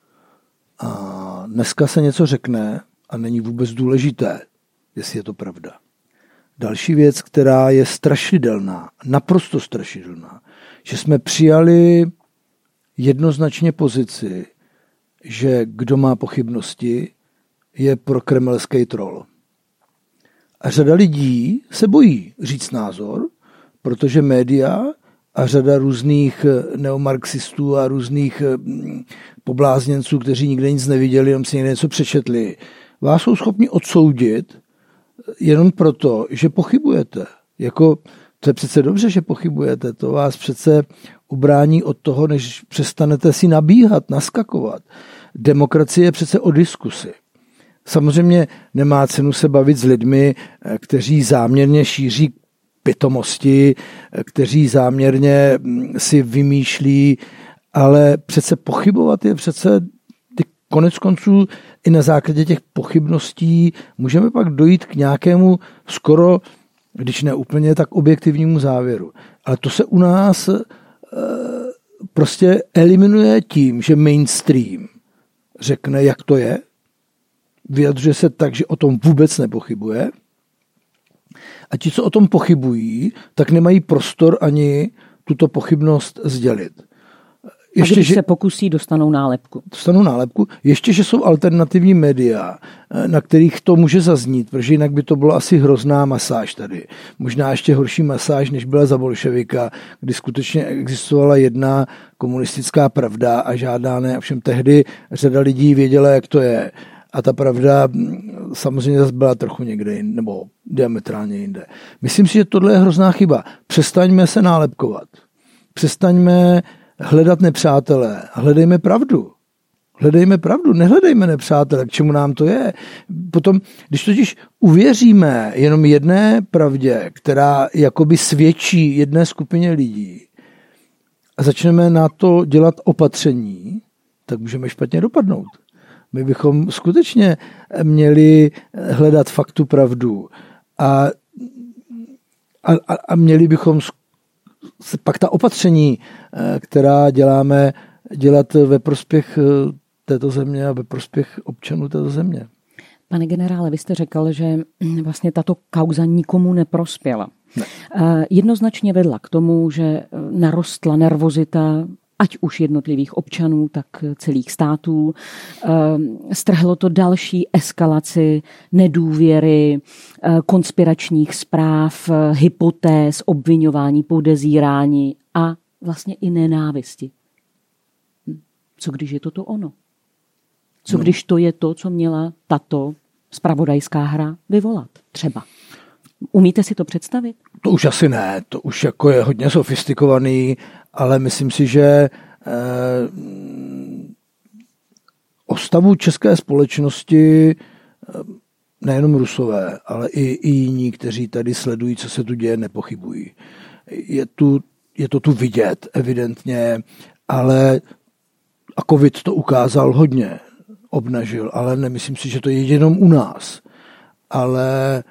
A dneska se něco řekne a není vůbec důležité, jestli je to pravda. Další věc, která je strašidelná, naprosto strašidelná, že jsme přijali jednoznačně pozici, že kdo má pochybnosti, je prokremelský troll. A řada lidí se bojí říct názor, protože média a řada různých neomarxistů a různých poblázněnců, kteří nikde nic neviděli, jenom si někde něco přečetli, vás jsou schopni odsoudit jenom proto, že pochybujete. To je přece dobře, že pochybujete. To vás přece ubrání od toho, než přestanete si nabíhat, naskakovat. demokracie je přece o diskusi. Samozřejmě nemá cenu se bavit s lidmi, kteří záměrně šíří pitomosti, kteří záměrně si vymýšlí, ale přece pochybovat je přece konec konců i na základě těch pochybností můžeme pak dojít k nějakému skoro, když ne úplně, tak objektivnímu závěru. Ale to se u nás prostě eliminuje tím, že mainstream řekne, jak to je, vyjadřuje se tak, že o tom vůbec nepochybuje a ti, co o tom pochybují, tak nemají prostor ani tuto pochybnost sdělit. Ještě, když se pokusí, dostanou nálepku. Ještě, že jsou alternativní média, na kterých to může zaznít, protože jinak by to bylo asi hrozná masáž tady. Možná ještě horší masáž, než byla za bolševika, kdy skutečně existovala jedna komunistická pravda a žádná ne. Ovšem tehdy řada lidí věděla, jak to je. A ta pravda samozřejmě zase byla trochu někde jinde, nebo diametrálně jinde. Myslím si, že tohle je hrozná chyba. Přestaňme se nálepkovat. Přestaňme hledat nepřátelé. Hledejme pravdu. Nehledejme nepřátelé, k čemu nám to je. Potom, když totiž uvěříme jenom jedné pravdě, která jakoby svědčí jedné skupině lidí a začneme na to dělat opatření, tak můžeme špatně dopadnout. My bychom skutečně měli hledat faktu pravdu a měli bychom pak ta opatření, která děláme, dělat ve prospěch této země a ve prospěch občanů této země. Pane generále, vy jste řekl, že vlastně tato kauza nikomu neprospěla. Ne. Jednoznačně vedla k tomu, že narostla nervozita ať už jednotlivých občanů, tak celých států. Strhlo to další eskalaci nedůvěry, konspiračních zpráv, hypotéz, obviňování, podezírání a vlastně i nenávisti. Co když je to ono? Co když to je to, co měla tato zpravodajská hra vyvolat třeba? Umíte si to představit? To už asi ne, to už jako je hodně sofistikovaný, ale myslím si, že o stavu české společnosti nejenom Rusové, ale i jiní, kteří tady sledují, co se tu děje, nepochybují. Je to tu vidět, evidentně, ale a covid to ukázal hodně, obnažil, ale nemyslím si, že to je jenom u nás. Ale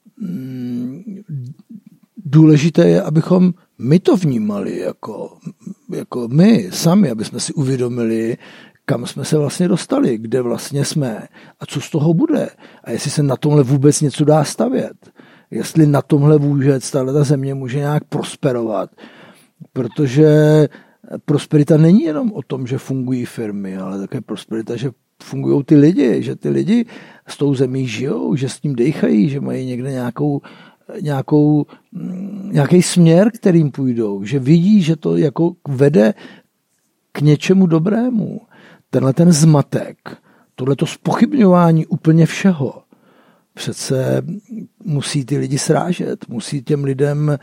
důležité je, abychom my to vnímali jako my sami, aby jsme si uvědomili, kam jsme se vlastně dostali, kde vlastně jsme a co z toho bude. A jestli se na tomhle vůbec něco dá stavět. Jestli na tomhle vůbec ta země může nějak prosperovat. Protože prosperita není jenom o tom, že fungují firmy, ale také prosperita, že fungují ty lidi, že ty lidi s tou zemí žijou, že s tím dejchají, že mají někde nějaký směr, kterým půjdou, že vidí, že to jako vede k něčemu dobrému. Tenhle ten zmatek, tohleto zpochybňování úplně všeho, přece musí ty lidi srážet, musí těm lidem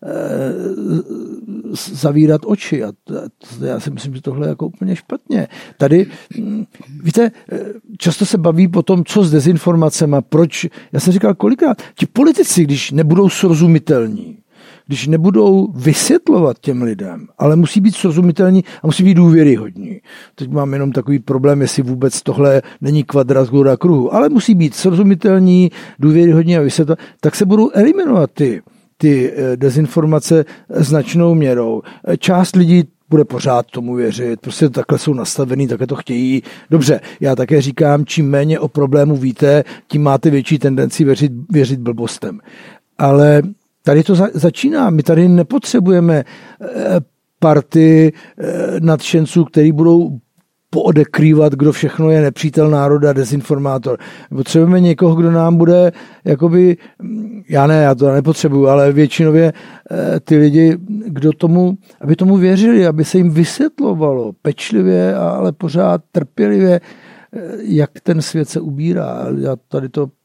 zavírat oči a já si myslím, že tohle je jako úplně špatně. Tady, víte, často se baví po tom, co s dezinformacemi, proč, já jsem říkal kolikrát, ti politici, když nebudou srozumitelní, když nebudou vysvětlovat těm lidem, ale musí být srozumitelní a musí být důvěryhodní. Teď mám jenom takový problém, jestli vůbec tohle není kvadrat kruhu, ale musí být srozumitelní, důvěryhodní a vysvětlovat, tak se budou eliminovat ty dezinformace značnou měrou. Část lidí bude pořád tomu věřit, prostě takhle jsou nastavený, takhle to chtějí. Dobře, já také říkám, čím méně o problému víte, tím máte větší tendenci věřit blbostem. Ale tady to začíná. My tady nepotřebujeme party nadšenců, který budou poodekrývat, kdo všechno je nepřítel národa, dezinformátor. Potřebujeme někoho, kdo nám bude, jakoby, já to nepotřebuju, ale většinově ty lidi, aby tomu věřili, aby se jim vysvětlovalo pečlivě, ale pořád trpělivě, jak ten svět se ubírá. Já tady to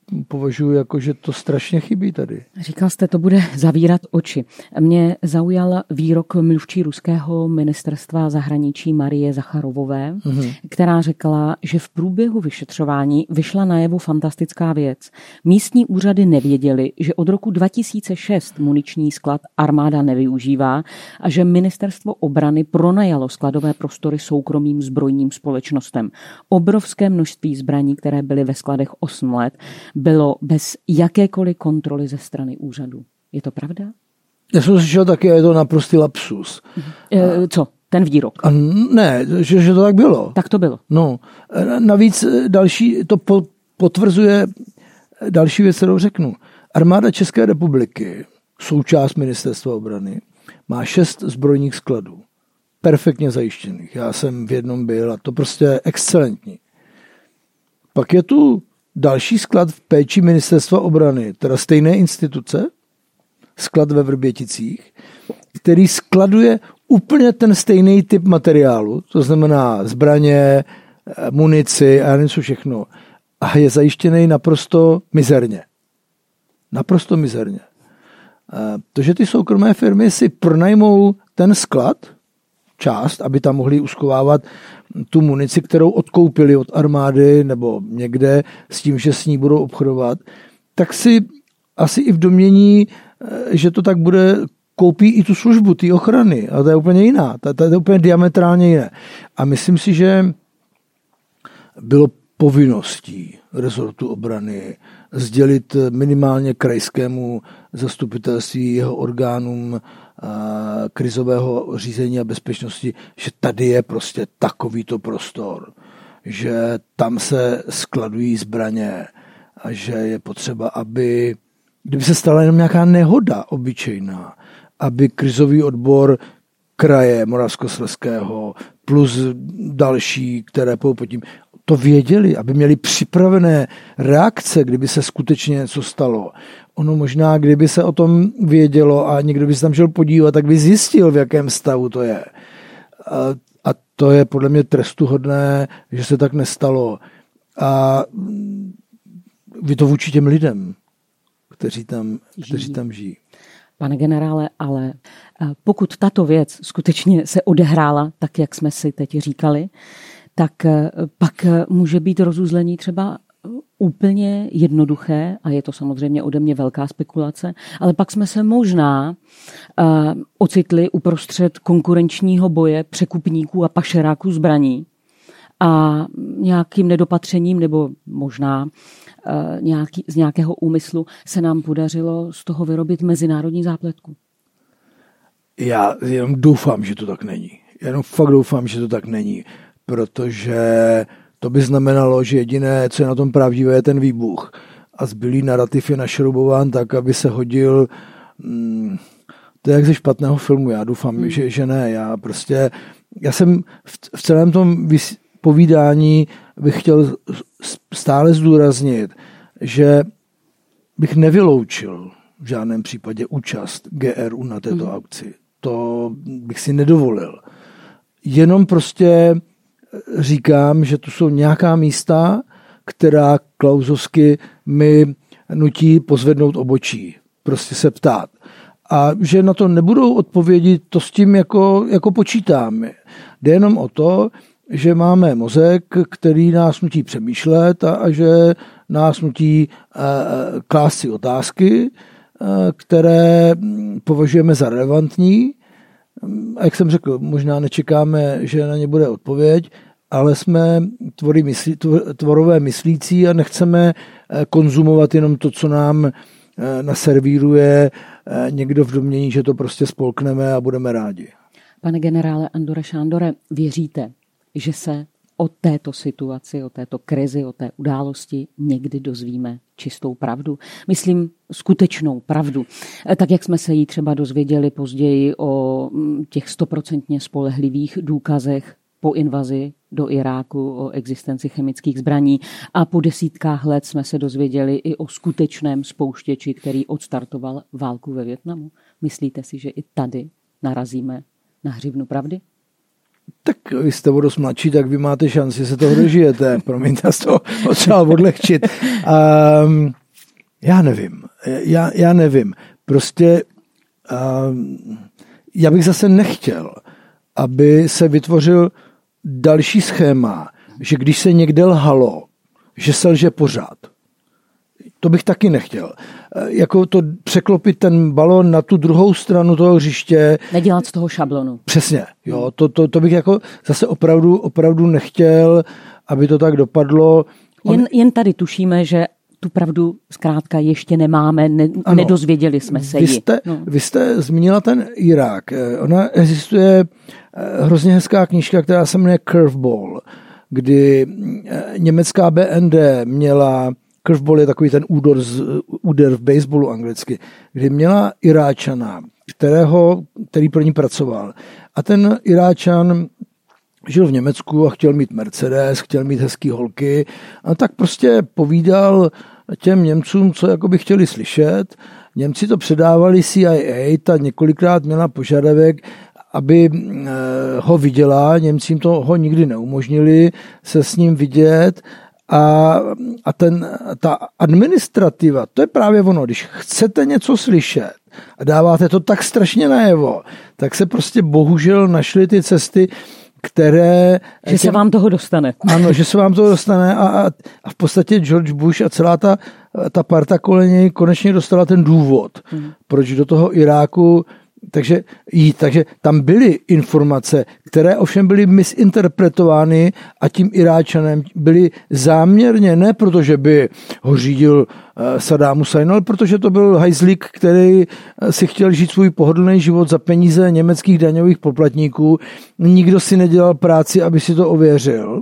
považuji jako, že to strašně chybí tady. Říkal jste, to bude zavírat oči. Mě zaujal výrok mluvčí ruského ministerstva zahraničí Marie Zacharovové, která řekla, že v průběhu vyšetřování vyšla najevo fantastická věc. Místní úřady nevěděly, že od roku 2006 muniční sklad armáda nevyužívá a že ministerstvo obrany pronajalo skladové prostory soukromým zbrojním společnostem. Obrovské množství zbraní, které byly ve skladech 8 let, bylo bez jakékoliv kontroly ze strany úřadu. Je to pravda? Já jsem slyšel taky, je to naprostý lapsus. Co? Ten výrok? A ne, že to tak bylo. Tak to bylo. No, navíc další, to potvrzuje další věc, kterou řeknu. Armáda České republiky, součást ministerstva obrany, má 6 zbrojních skladů. Perfektně zajištěných. Já jsem v jednom byl a to prostě je excelentní. Pak je tu další sklad v péči ministerstva obrany, teda stejné instituce, sklad ve Vrběticích, který skladuje úplně ten stejný typ materiálu, to znamená zbraně, munici a nevím co všechno. A je zajištěný naprosto mizerně. Naprosto mizerně. To, že ty soukromé firmy si pronajmou ten sklad, část, aby tam mohli uschovávat tu munici, kterou odkoupili od armády nebo někde s tím, že s ní budou obchodovat, tak si asi i v domnění, že to tak bude, koupí i tu službu, ty ochrany. A to je úplně jiná. To je úplně diametrálně jiné. A myslím si, že bylo povinností rezortu obrany sdělit minimálně krajskému zastupitelství, jeho orgánům krizového řízení a bezpečnosti, že tady je prostě takovýto prostor, že tam se skladují zbraně a že je potřeba, aby, kdyby se stala jenom nějaká nehoda obyčejná, aby krizový odbor kraje Moravskoslezského plus další, které pod tím, to věděli, aby měli připravené reakce, kdyby se skutečně něco stalo. Ono možná, kdyby se o tom vědělo a někdo by se tam šel podívat, tak by zjistil, v jakém stavu to je. A to je podle mě trestuhodné, že se tak nestalo. A vy to vůči těm lidem, kteří tam žijí. Pane generále, ale pokud tato věc skutečně se odehrála, tak jak jsme si teď říkali, tak pak může být rozuzlení třeba úplně jednoduché, a je to samozřejmě ode mě velká spekulace, ale pak jsme se možná ocitli uprostřed konkurenčního boje překupníků a pašeráků zbraní a nějakým nedopatřením nebo možná z nějakého úmyslu se nám podařilo z toho vyrobit mezinárodní zápletku. Já jenom doufám, že to tak není. Já jenom fakt doufám, že to tak není, protože to by znamenalo, že jediné, co je na tom pravdivé, je ten výbuch. A zbylý narrativ je našroubován tak, aby se hodil... To je jak ze špatného filmu. Já doufám, že ne. Já jsem v celém tom povídání bych chtěl stále zdůraznit, že bych nevyloučil v žádném případě účast GRU na této aukci. To bych si nedovolil. Jenom prostě říkám, že tu jsou nějaká místa, která klauzovsky mi nutí pozvednout obočí. Prostě se ptát. A že na to nebudou odpovědi, to s tím jako počítám. Jde jenom o to, že máme mozek, který nás nutí přemýšlet a že nás nutí klást si otázky, které považujeme za relevantní. A jak jsem řekl, možná nečekáme, že na ně bude odpověď, ale jsme tvorové myslící a nechceme konzumovat jenom to, co nám naservíruje někdo v domnění, že to prostě spolkneme a budeme rádi. Pane generále Andore Šándore, věříte, že se o této situaci, o této krizi, o té události někdy dozvíme čistou pravdu? Myslím skutečnou pravdu. Tak, jak jsme se jí třeba dozvěděli později o těch 100% spolehlivých důkazech po invazi do Iráku, o existenci chemických zbraní a po desítkách let jsme se dozvěděli i o skutečném spouštěči, který odstartoval válku ve Vietnamu. Myslíte si, že i tady narazíme na hřivnu pravdy? Tak vy jste o dost mladší, tak vy máte šanci, se toho dožijete. Promiňte, z toho potřeba odlehčit. Já nevím. Prostě já bych zase nechtěl, aby se vytvořil další schéma, že když se někde lhalo, že se lže pořád. To bych taky nechtěl. Jako to překlopit ten balón na tu druhou stranu toho hřiště. Nedělat z toho šablonu. Přesně. Jo, to bych jako zase opravdu nechtěl, aby to tak dopadlo. Jen tady tušíme, že tu pravdu zkrátka ještě nemáme, nedozvěděli jsme se ji. Vy jste zmínila ten Irák. Ona existuje hrozně hezká knížka, která se jmenuje Curveball, kdy německá BND měla, curveball je takový ten úder v baseballu anglicky, kdy měla Iráčana, který pro ní pracoval. A ten Iráčan žil v Německu a chtěl mít Mercedes, chtěl mít hezký holky a tak prostě povídal těm Němcům, co jako by chtěli slyšet. Němci to předávali CIA, ta několikrát měla požadavek, aby ho viděla, Němci jim ho nikdy neumožnili se s ním vidět a ta administrativa, to je právě ono, když chcete něco slyšet a dáváte to tak strašně najevo, tak se prostě bohužel našly ty cesty, které... Že se vám toho dostane. Ano, že se vám toho dostane a v podstatě George Bush a celá ta parta kolem něj konečně dostala ten důvod, proč do toho Iráku, takže tam byly informace, které ovšem byly misinterpretovány a tím Iráčanem byly záměrně, ne protože by ho řídil Saddam Hussein, ale protože to byl hajzlík, který si chtěl žít svůj pohodlný život za peníze německých daňových poplatníků. Nikdo si nedělal práci, aby si to ověřil.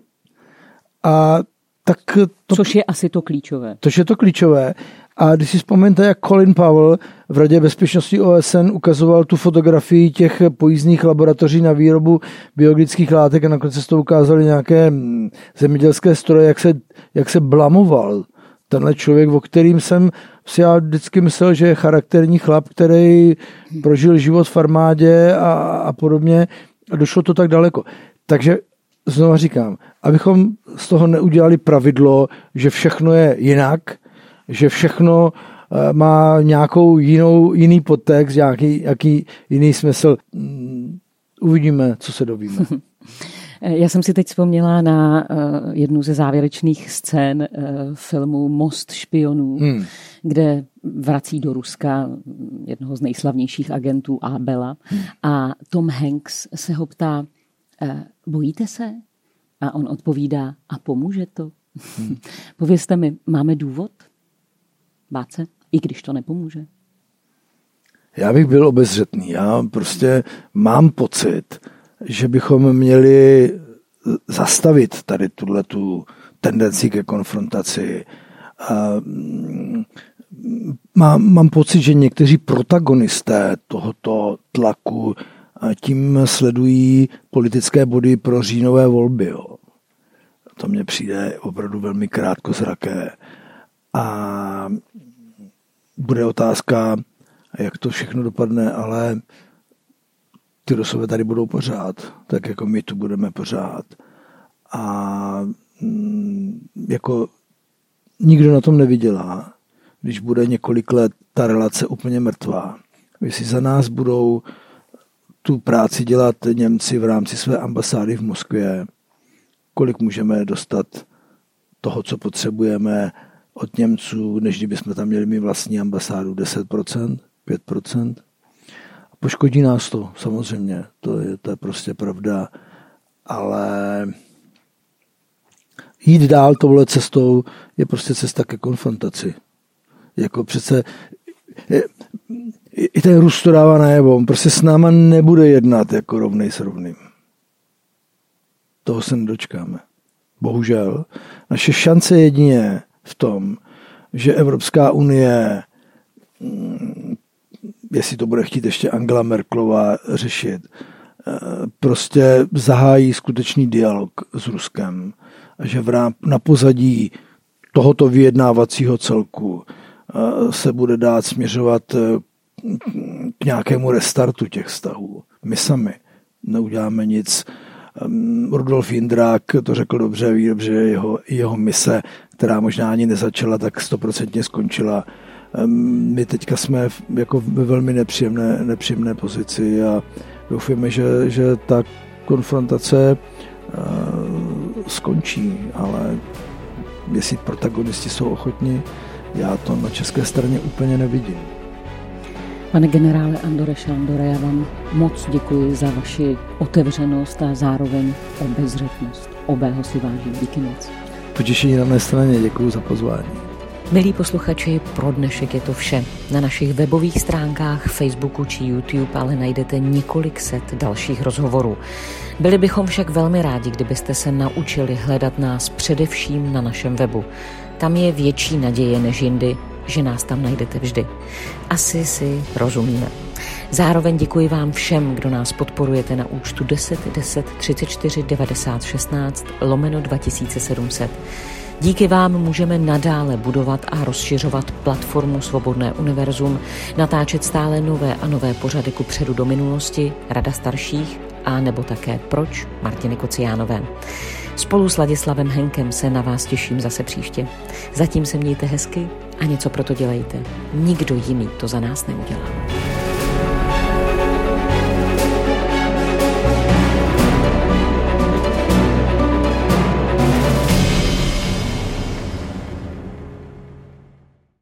A tak což je asi to klíčové. Což je to klíčové. A když si vzpomeňte, jak Colin Powell v Radě bezpečnosti OSN ukazoval tu fotografii těch pojízdných laboratoří na výrobu biologických látek a nakonec se to ukázali nějaké zemědělské stroje, jak se blamoval tenhle člověk, o kterým jsem si já vždycky myslel, že je charakterní chlap, který prožil život v armádě a podobně a došlo to tak daleko. Takže znova říkám, abychom z toho neudělali pravidlo, že všechno je jinak, že všechno má nějakou jiný podtext, nějaký jiný smysl. Uvidíme, co se dovíme. Já jsem si teď vzpomněla na jednu ze závěrečných scén filmu Most špionů, kde vrací do Ruska jednoho z nejslavnějších agentů Abela a Tom Hanks se ho ptá, bojíte se? A on odpovídá, a pomůže to? Povězte mi, máme důvod bát se, i když to nepomůže? Já bych byl obezřetný. Já prostě mám pocit, že bychom měli zastavit tady tuhletu tendenci ke konfrontaci. Mám pocit, že někteří protagonisté tohoto tlaku tím sledují politické body pro říjnové volby. Jo. To mně přijde opravdu velmi krátkozraké. A bude otázka, jak to všechno dopadne, ale ty Rusové tady budou pořád, tak jako my tu budeme pořád. A jako nikdo na tom nevydělá, když bude několik let ta relace úplně mrtvá. Jestli za nás budou tu práci dělat Němci v rámci své ambasády v Moskvě, kolik můžeme dostat toho, co potřebujeme od Němců, než kdybychom tam měli my vlastní ambasádu 10%, 5%. Poškodí nás to, samozřejmě, to je prostě pravda, ale jít dál touhle cestou je prostě cesta ke konfrontaci. Jako přece i ten Rus to dává najevo, on prostě s náma nebude jednat jako rovnej s rovným. Toho se nedočkáme. Bohužel. Naše šance jedině v tom, že Evropská unie, jestli to bude chtít ještě Angela Merkelová řešit, prostě zahájí skutečný dialog s Ruskem a že na pozadí tohoto vyjednávacího celku se bude dát směřovat k nějakému restartu těch vztahů. My sami neuděláme nic Rudolf Jindrák to řekl dobře, ví dobře, jeho mise, která možná ani nezačala, tak 100% skončila. My teďka jsme jako ve velmi nepříjemné pozici a doufáme, že ta konfrontace skončí, ale jestli protagonisti jsou ochotní, já to na české straně úplně nevidím. Pane generále Andore Šandore, já vám moc děkuji za vaši otevřenost a zároveň obezřetnost. Obého si vážím. Díky moc. Potěšení na mé straně, děkuji za pozvání. Milí posluchači, pro dnešek je to vše. Na našich webových stránkách, Facebooku či YouTube ale najdete několik set dalších rozhovorů. Byli bychom však velmi rádi, kdybyste se naučili hledat nás především na našem webu. Tam je větší naděje než jindy, že nás tam najdete vždy. Asi si rozumíme. Zároveň děkuji vám všem, kdo nás podporujete na účtu 10 10 34 90 16 /2700. Díky vám můžeme nadále budovat a rozšiřovat platformu Svobodné univerzum, natáčet stále nové a nové pořady kupředu do minulosti, Rada starších a nebo také Proč Martiny Kociánové. Spolu s Ladislavem Henkem se na vás těším zase příště. Zatím se mějte hezky a něco pro to dělejte. Nikdo jiný to za nás neudělá.